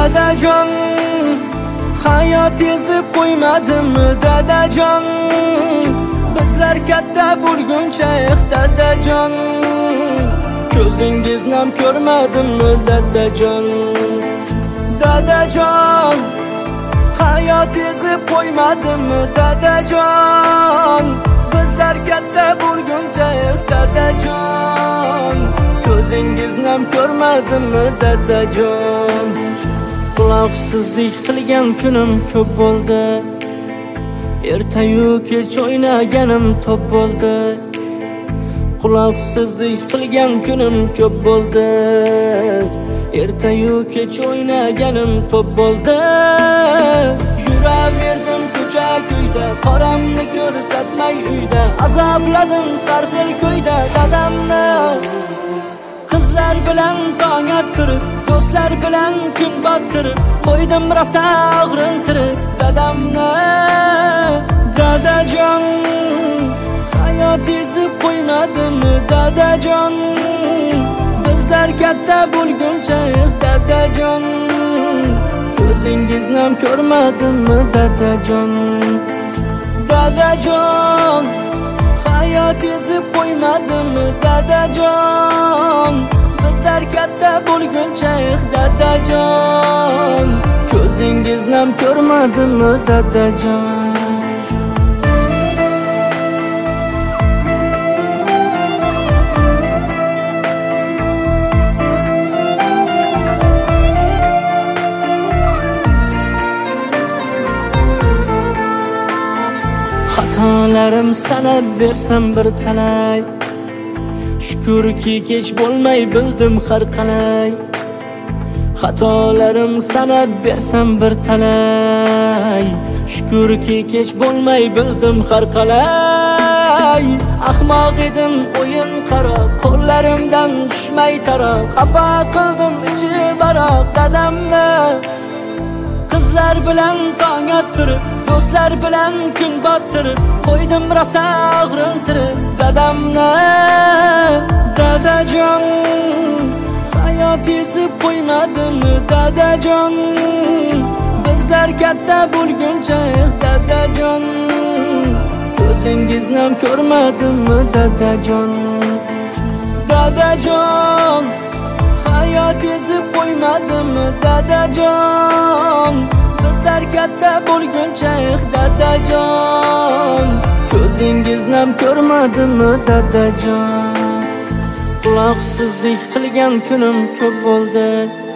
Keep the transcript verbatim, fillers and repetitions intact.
Dadajon, hayot ezib qo'ymadimmi dadajon? Bizlar katta bo'lguncha eh dadajon, ko'zingiz nam ko'rmadimmi dadajon? Dadajon, hayot ezib qo'ymadimmi dadajon? Bizlar katta bo'lguncha eh dadajon, ko'zingiz nam ko'rmadimmi dadajon? Quloqsizlik qilgan kunim ko'p bo'ldi, ertayu kech o'ynaganim top bo'ldi. Quloqsizlik qilgan kunim ko'p bo'ldi, ertayu kech o'ynaganim top bo'ldi. Yuraverdim ko'cha ko'yda, qoramni ko'rsatmay uyda, azobladim har xil ko'yda dadamni. Qizlar bilan tong attirib, do'stlar bilan kun bottirib, qo'ydim rosa og'rintirib dadamni. Dadajon, hayot ezib qo'ymadimmi dadajon? Bizlar katta bo'lguncha eh dadajon, ko'zingiz nam ko'rmadimmi dadajon? Dadajon, hayot ezib qo'ymadimmi dadajon? Bizlar katta bo'lguncha eh dadajon, ko'zingiz nam ko'rmadimmi dadajon? Xatolarim sanab bersam bir talay, shukurki kech bo'lmay bildim har qalay. Xatolarim sanab bersam bir talay, shukurki kech bo'lmay bildim har qalay. Ahmoq edim o'yin qaro, qo'llarimdan tushmay taro, xafa qildim ichi baroq dadamni. Qizlar bilan tong attirib, do'stlar bilan kun bottirib, qo'ydim rosa og'rintirib dadamni. Dadajon, hayot ezib qo'ymadimmi dadajon? Bizlar katta bo'lguncha eh dadajon, ko'zingiz nam ko'rmadimmi dadajon? Dadajon, hayot ezib qo'ymadimmi dadajon? Bizlar katta bo'lguncha eh dadajon, ko'zingiz nam ko'rmadimmi dadajon? Quloqsizlik qilgan kunim ko'p bo'ldi,